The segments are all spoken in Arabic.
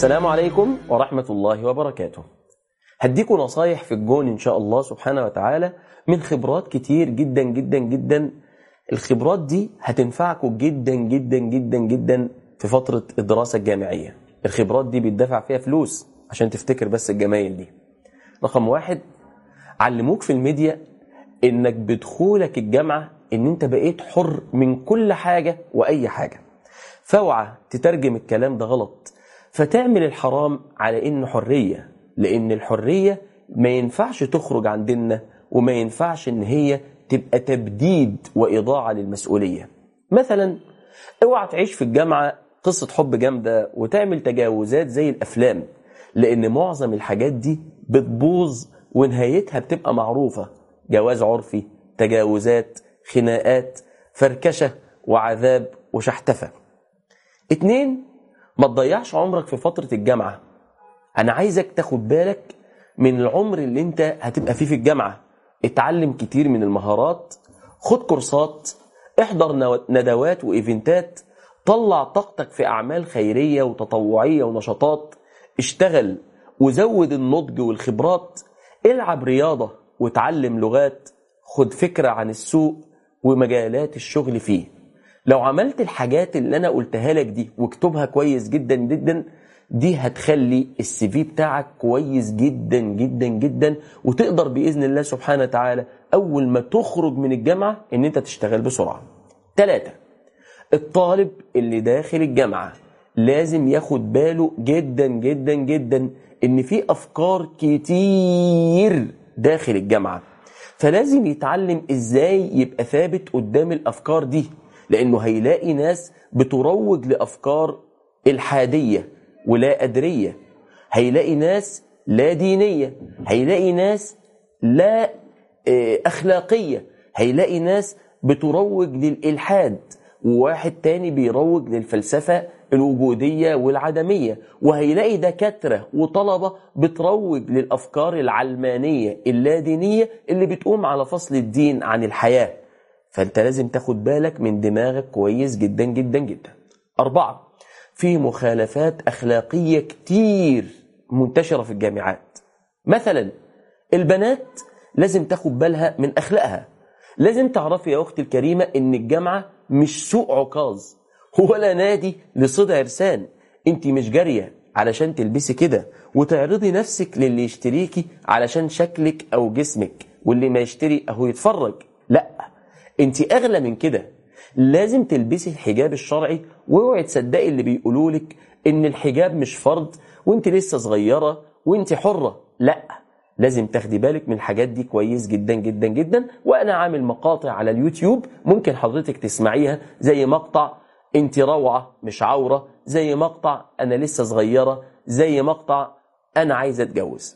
السلام عليكم ورحمة الله وبركاته. هديكم نصايح في الجون إن شاء الله سبحانه وتعالى من خبرات كتير جدا جدا جدا. الخبرات دي هتنفعكم جدا جدا جدا جدا في فترة الدراسة الجامعية. الخبرات دي بيدفع فيها فلوس عشان تفتكر بس الجمايل دي. رقم 1، علموك في الميديا إنك بدخولك الجامعة إن أنت بقيت حر من كل حاجة وأي حاجة. فاوعى تترجم الكلام ده غلط فتعمل الحرام على إنه حرية، لأن الحرية ما ينفعش تخرج عن ديننا وما ينفعش إن هي تبقى تبديد وإضاعة للمسؤولية. مثلا اوعى تعيش في الجامعة قصة حب جامدة وتعمل تجاوزات زي الأفلام، لأن معظم الحاجات دي بتبوظ ونهايتها بتبقى معروفة: جواز عرفي، تجاوزات، خناقات، فركشة وعذاب وشحتفة. 2، ما تضيعش عمرك في فترة الجامعة. أنا عايزك تاخد بالك من العمر اللي انت هتبقى فيه في الجامعة. اتعلم كتير من المهارات، خد كورسات، احضر ندوات وإيفنتات، طلع طاقتك في أعمال خيرية وتطوعية ونشاطات، اشتغل وزود النضج والخبرات، العب رياضة وتعلم لغات، خد فكرة عن السوق ومجالات الشغل فيه. لو عملت الحاجات اللي أنا قلتها لك دي واكتبها كويس جدا جدا، دي هتخلي السي في بتاعك كويس جدا جدا جدا، وتقدر بإذن الله سبحانه وتعالى أول ما تخرج من الجامعة إن أنت تشتغل بسرعة. 3، الطالب اللي داخل الجامعة لازم ياخد باله جدا جدا جدا إن في أفكار كتير داخل الجامعة، فلازم يتعلم إزاي يبقى ثابت قدام الأفكار دي، لأنه هيلاقي ناس بتروج لأفكار الحادية ولا أدرية، هيلاقي ناس لا دينية، هيلاقي ناس لا أخلاقية، هيلاقي ناس بتروج للإلحاد، وواحد تاني بيروج للفلسفة الوجودية والعدمية، وهيلاقي دكاترة وطلبة بتروج للأفكار العلمانية اللادينية اللي بتقوم على فصل الدين عن الحياة. فأنت لازم تاخد بالك من دماغك كويس جدا جدا جدا. 4، في مخالفات أخلاقية كتير منتشرة في الجامعات. مثلا البنات لازم تاخد بالها من أخلاقها. لازم تعرفي يا أختي الكريمة إن الجامعة مش سوق عكاظ ولا نادي لصيد عرسان. انت مش جارية علشان تلبسي كده وتعرضي نفسك للي يشتريكي علشان شكلك أو جسمك، واللي ما يشتري أهو يتفرج. لا، انت أغلى من كده. لازم تلبسي الحجاب الشرعي، واوعي تصدقي اللي بيقولولك ان الحجاب مش فرض وانت لسه صغيرة وانت حرة. لا، لازم تاخدي بالك من الحاجات دي كويس جدا جدا جدا. وانا عامل مقاطع على اليوتيوب ممكن حضرتك تسمعيها، زي مقطع انت روعة مش عورة، زي مقطع انا لسه صغيرة، زي مقطع انا عايزة اتجوز.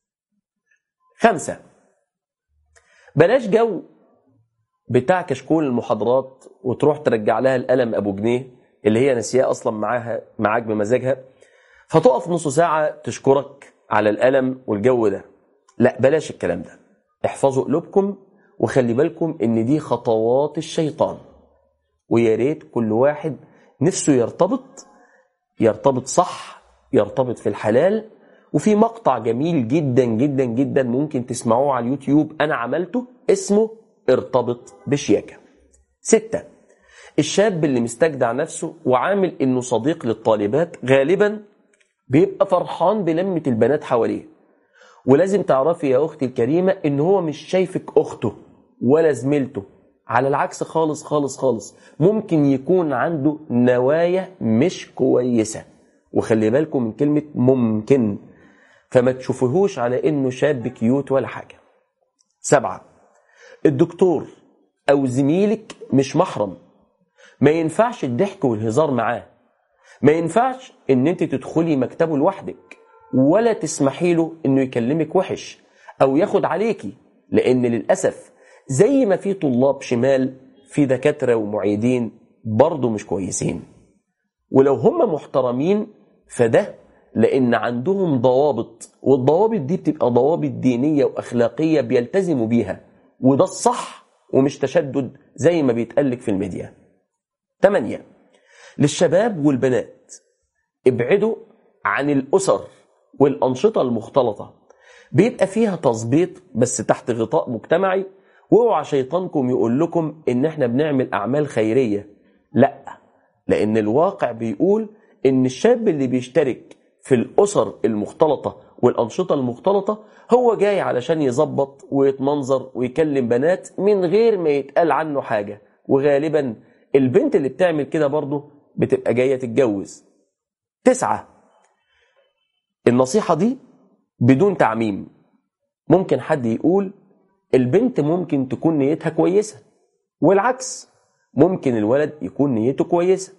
5، بلاش جو بتاع كشكول المحاضرات وتروح ترجع لها القلم ابو جنيه اللي هي نسياه اصلا معاك بمزاجها، فتقف نص ساعة تشكرك على القلم والجو ده. لا، بلاش الكلام ده. احفظوا قلوبكم وخلي بالكم ان دي خطوات الشيطان. ويا ريت كل واحد نفسه يرتبط صح، يرتبط في الحلال. وفي مقطع جميل جدا جدا جدا ممكن تسمعوه على اليوتيوب انا عملته، اسمه ارتبط بشياكة. 6، الشاب اللي مستجدع نفسه وعامل انه صديق للطالبات غالبا بيبقى فرحان بلمة البنات حواليه. ولازم تعرفي يا اختي الكريمة ان هو مش شايفك اخته ولا زميلته، على العكس خالص خالص خالص. ممكن يكون عنده نوايا مش كويسة، وخلي بالكم من كلمة ممكن، فما تشوفوهوش على انه شاب كيوت ولا حاجة. 7، الدكتور او زميلك مش محرم. ما ينفعش الضحك والهزار معاه. ما ينفعش ان انت تدخلي مكتبه لوحدك ولا تسمحي له انه يكلمك وحش او ياخد عليكي، لان للأسف زي ما في طلاب شمال في دكاترة ومعيدين برضو مش كويسين. ولو هم محترمين فده لان عندهم ضوابط، والضوابط دي بتبقى ضوابط دينية واخلاقية بيلتزموا بيها، وده الصح ومش تشدد زي ما بيتقالك في الميديا. 8، للشباب والبنات ابعدوا عن الأسر والأنشطة المختلطة بيبقى فيها تظبيط بس تحت غطاء مجتمعي، واوعى شيطانكم يقول لكم ان احنا بنعمل اعمال خيرية. لا، لان الواقع بيقول ان الشاب اللي بيشترك في الأسر المختلطة والأنشطة المختلطة هو جاي علشان يظبط ويتمنظر ويكلم بنات من غير ما يتقال عنه حاجة، وغالبا البنت اللي بتعمل كده برضه بتبقى جاية تتجوز. 9، النصيحة دي بدون تعميم. ممكن حد يقول البنت ممكن تكون نيتها كويسة، والعكس ممكن الولد يكون نيته كويسة.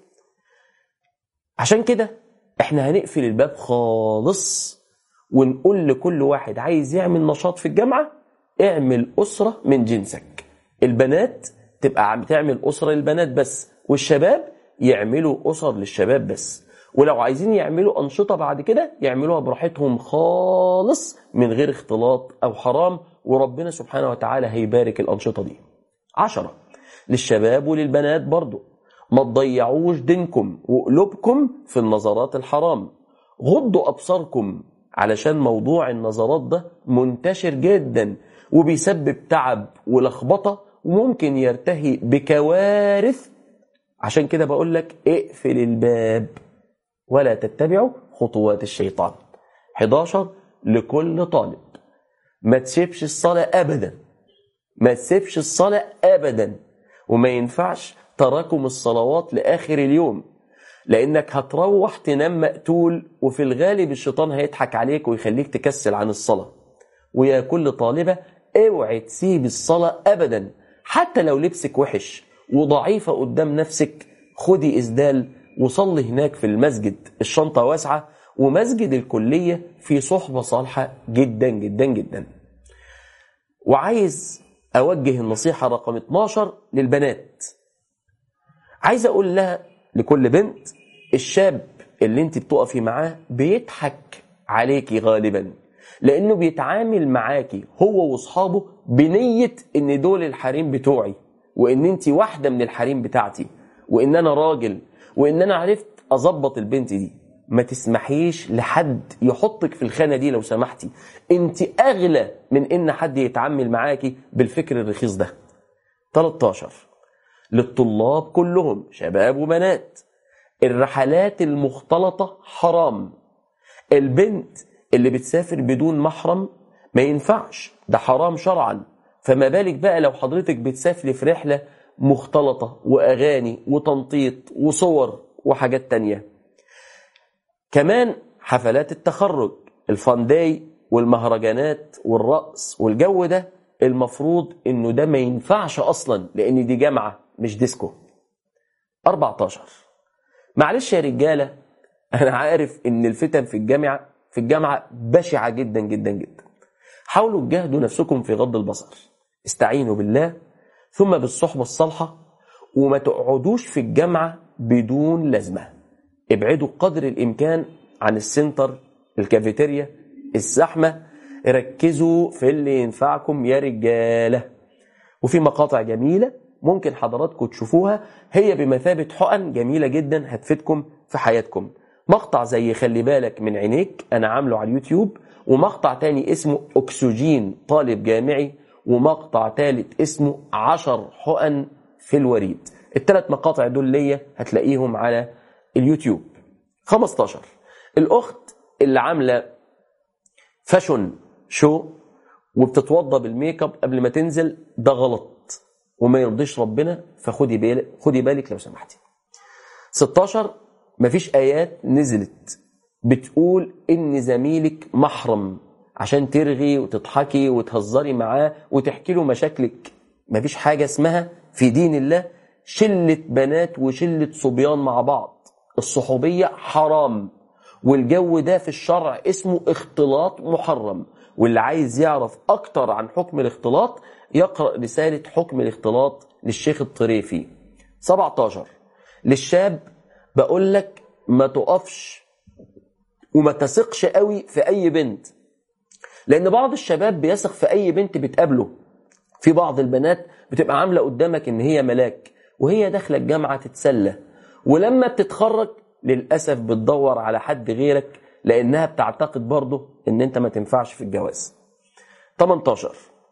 عشان كده احنا هنقفل الباب خالص ونقول لكل واحد عايز يعمل نشاط في الجامعة اعمل أسرة من جنسك. البنات تبقى بتعمل أسرة للبنات بس، والشباب يعملوا أسر للشباب بس، ولو عايزين يعملوا أنشطة بعد كده يعملوها براحتهم خالص من غير اختلاط أو حرام، وربنا سبحانه وتعالى هيبارك الأنشطة دي. 10، للشباب وللبنات برضو، ما تضيعوش دينكم وقلوبكم في النظرات الحرام. غضوا أبصاركم علشان موضوع النظرات ده منتشر جدا وبيسبب تعب ولخبطة وممكن يرتهي بكوارث. عشان كده بقول لك اقفل الباب ولا تتبعوا خطوات الشيطان. 11، لكل طالب ما تسيبش الصلاة أبدا، ما تسيبش الصلاة أبدا، وما ينفعش تراكم الصلوات لآخر اليوم، لأنك هتروح تنام مقتول وفي الغالب الشيطان هيضحك عليك ويخليك تكسل عن الصلاة. ويا كل طالبة اوعي تسيب الصلاة أبدا، حتى لو لبسك وحش وضعيفة قدام نفسك خدي إسدال وصلي هناك في المسجد، الشنطة واسعة ومسجد الكلية في صحبة صالحة جدا جدا جدا. وعايز أوجه النصيحة رقم 12 للبنات. عايز أقول لها لكل بنت، الشاب اللي انت بتقفي معاه بيضحك عليكي غالبا، لأنه بيتعامل معاكي هو واصحابه بنية ان دول الحريم بتوعي، وان انت واحدة من الحريم بتاعتي، وان انا راجل، وان انا عرفت اظبط البنت دي. ما تسمحيش لحد يحطك في الخانة دي لو سمحتي، انت اغلى من ان حد يتعامل معاكي بالفكر الرخيص ده. 13، للطلاب كلهم شباب وبنات، الرحلات المختلطة حرام. البنت اللي بتسافر بدون محرم ما ينفعش، ده حرام شرعا، فما بالك بقى لو حضرتك بتسافري في رحلة مختلطة وأغاني وتنطيط وصور وحاجات تانية. كمان حفلات التخرج، الفانداي والمهرجانات والرقص والجو ده، المفروض انه ده ما ينفعش اصلا، لان دي جامعة مش ديسكو. 14، معلش يا رجالة، انا عارف ان الفتن في الجامعة بشعة جدا جدا جدا. حاولوا تجاهدوا نفسكم في غض البصر، استعينوا بالله ثم بالصحبة الصالحة، وما تقعدوش في الجامعة بدون لازمة. ابعدوا قدر الامكان عن السنتر، الكافيتيريا، الزحمة. ركزوا في اللي ينفعكم يا رجالة. وفي مقاطع جميلة ممكن حضراتكم تشوفوها، هي بمثابة حقن جميلة جدا هتفيدكم في حياتكم. مقطع زي خلي بالك من عينيك أنا عامله على اليوتيوب، ومقطع تاني اسمه أكسجين طالب جامعي، ومقطع تالت اسمه 10 حقن في الوريد. ال3 مقاطع دول ليا هتلاقيهم على اليوتيوب. 15، الأخت اللي عاملة فاشون شو وبتتوضى بالميك اب قبل ما تنزل، ده غلط وما يرضيش ربنا، فخدي بالك لو سمحتي. 16، مفيش آيات نزلت بتقول إن زميلك محرم عشان ترغي وتضحكي وتهزري معاه وتحكي له مشاكلك. مفيش حاجة اسمها في دين الله شلة بنات وشلة صبيان مع بعض. الصحوبية حرام، والجو ده في الشرع اسمه اختلاط محرم. واللي عايز يعرف أكتر عن حكم الاختلاط يقرأ رسالة حكم الاختلاط للشيخ الطريفي. 17، للشاب بقول لك ما تقفش وما تثقش قوي في أي بنت، لأن بعض الشباب بيثق في أي بنت بتقابله. في بعض البنات بتبقى عاملة قدامك إن هي ملاك وهي داخلة الجامعة تتسلى، ولما بتتخرج للأسف بتدور على حد غيرك لأنها بتعتقد برضه إن أنت ما تنفعش في الجواز. 18،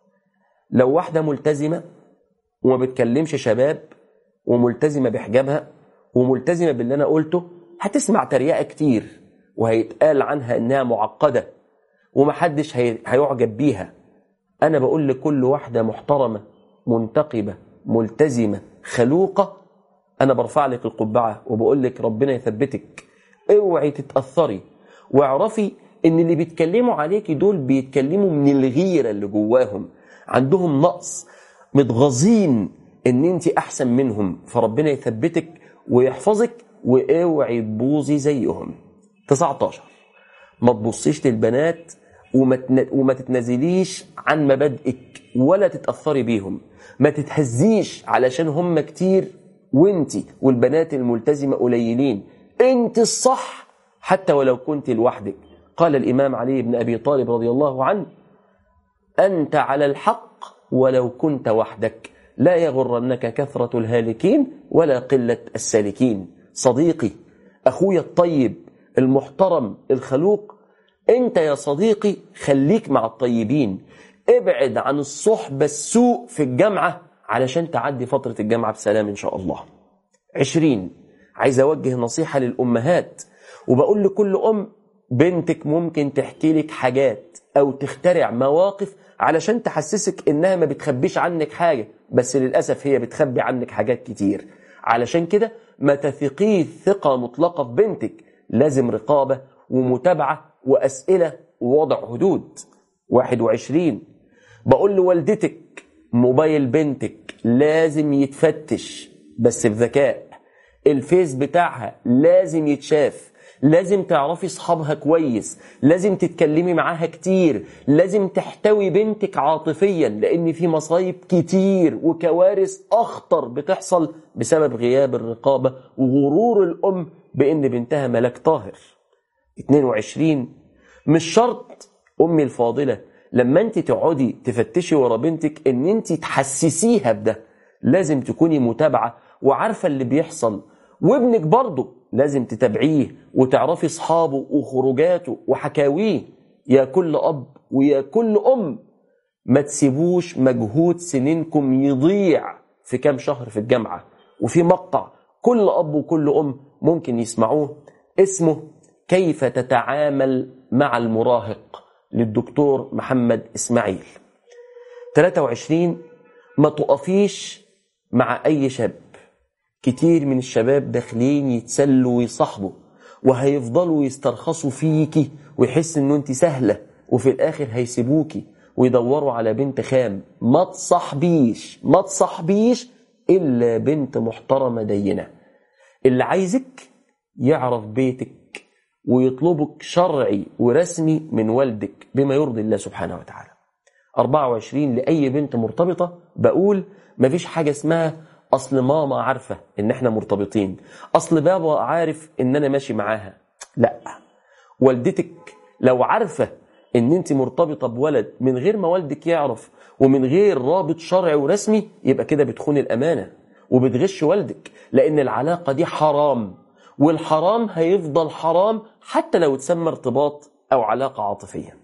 لو واحدة ملتزمة وما بتكلمش شباب وملتزمة بحجابها وملتزمة باللي أنا قلته، هتسمع تريقة كتير وهيتقال عنها إنها معقدة ومحدش هيعجب بيها. أنا بقول لكل واحدة محترمة منتقبة ملتزمة خلوقة، أنا برفع لك القبعة وبقول لك ربنا يثبتك، اوعي تتأثري، واعرفي إن اللي بيتكلموا عليكي دول بيتكلموا من الغيرة اللي جواهم، عندهم نقص، متغاظين إن أنت أحسن منهم، فربنا يثبتك ويحفظك، واوعي تبوظي زيهم. 19، ما تبصيش للبنات وما تتنازليش عن مبادئك ولا تتأثري بيهم، ما تتهزيش علشان هم كتير وانتي والبنات الملتزمة قليلين، انت الصح حتى ولو كنت لوحدك. قال الإمام علي بن أبي طالب رضي الله عنه: أنت على الحق ولو كنت وحدك، لا يغرنك كثرة الهالكين ولا قلة السالكين. صديقي، أخويا الطيب المحترم الخلوق، أنت يا صديقي خليك مع الطيبين، ابعد عن الصحبة السوء في الجامعة علشان تعدي فترة الجامعة بسلام إن شاء الله. 20، عايز أوجه نصيحة للأمهات، وبقول لكل أم: بنتك ممكن تحكي لك حاجات أو تخترع مواقف علشان تحسسك إنها ما بتخبيش عنك حاجة، بس للأسف هي بتخبي عنك حاجات كتير. علشان كده ما تثقيه ثقة مطلقة في بنتك، لازم رقابة ومتابعة وأسئلة ووضع حدود. 21، بقول لوالدتك: موبايل بنتك لازم يتفتش بس بذكاء، الفيس بتاعها لازم يتشاف، لازم تعرفي صحابها كويس، لازم تتكلمي معاها كتير، لازم تحتوي بنتك عاطفيا، لأن في مصايب كتير وكوارث أخطر بتحصل بسبب غياب الرقابة وغرور الأم بأن بنتها ملاك طاهر. 22، مش شرط أمي الفاضلة لما أنت تقعدي تفتشي ورا بنتك أن أنت تحسسيها بده، لازم تكوني متابعة وعارفة اللي بيحصل، وابنك برضه لازم تتابعيه وتعرفي صحابه وخروجاته وحكاويه. يا كل أب ويا كل أم، ما تسيبوش مجهود سنينكم يضيع في كام شهر في الجامعة. وفي مقطع كل أب وكل أم ممكن يسمعوه اسمه كيف تتعامل مع المراهق للدكتور محمد إسماعيل. 23، ما تقفيش مع أي شاب، كتير من الشباب داخلين يتسلوا ويصاحبوا وهيفضلوا يسترخصوا فيكي ويحس انه انت سهلة، وفي الاخر هيسيبوكي ويدوروا على بنت خام. ما تصاحبيش الا بنت محترمة دينة. اللي عايزك يعرف بيتك ويطلبك شرعي ورسمي من والدك بما يرضي الله سبحانه وتعالى. 24، لأي بنت مرتبطة بقول مفيش حاجة اسمها أصل ماما عارفة إن إحنا مرتبطين، أصل بابا عارف إن أنا ماشي معاها. لا، والدتك لو عارفة إن أنت مرتبطة بولد من غير ما والدك يعرف ومن غير رابط شرعي ورسمي، يبقى كده بتخون الأمانة وبتغش والدك، لأن العلاقة دي حرام، والحرام هيفضل حرام حتى لو تسمى ارتباط أو علاقة عاطفية.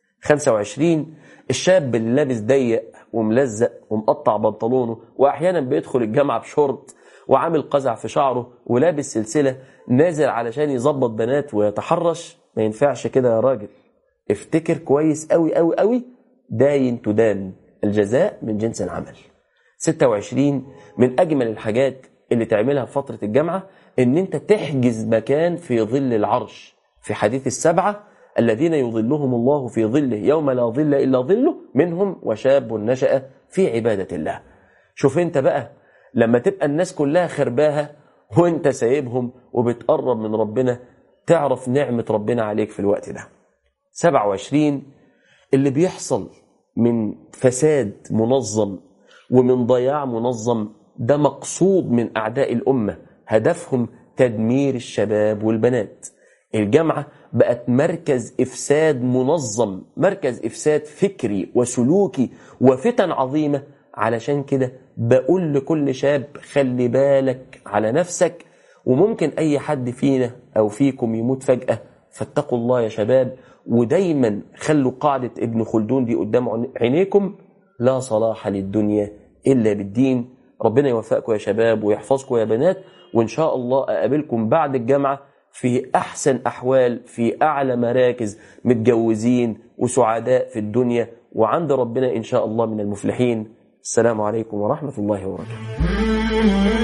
25، الشاب اللي لابس ضيق وملزق ومقطع بنطلونه وأحيانا بيدخل الجامعة بشورت وعامل قزع في شعره ولابس سلسلة نازل علشان يظبط بنات ويتحرش، ما ينفعش كده يا راجل. افتكر كويس قوي قوي قوي، داين تدان، الجزاء من جنس العمل. 26، من أجمل الحاجات اللي تعملها في فترة الجامعة ان انت تحجز مكان في ظل العرش، في حديث السبعة الذين يظلهم الله في ظله يوم لا ظل إلا ظله، منهم وشاب نشأ في عبادة الله. شوف انت بقى لما تبقى الناس كلها خرباها وانت سايبهم وبتقرب من ربنا، تعرف نعمة ربنا عليك في الوقت ده. 27، اللي بيحصل من فساد منظم ومن ضياع منظم ده مقصود من أعداء الأمة، هدفهم تدمير الشباب والبنات. الجامعة بقت مركز إفساد منظم، مركز إفساد فكري وسلوكي وفتن عظيمة. علشان كده بقول لكل شاب خلي بالك على نفسك، وممكن أي حد فينا أو فيكم يموت فجأة فاتقوا الله يا شباب، ودايما خلوا قاعدة ابن خلدون دي قدام عينيكم: لا صلاح للدنيا إلا بالدين. ربنا يوفقكم يا شباب ويحفظكم يا بنات، وإن شاء الله أقابلكم بعد الجامعة في أحسن أحوال، في أعلى مراكز، متجوزين وسعداء في الدنيا، وعند ربنا إن شاء الله من المفلحين. السلام عليكم ورحمة الله وبركاته.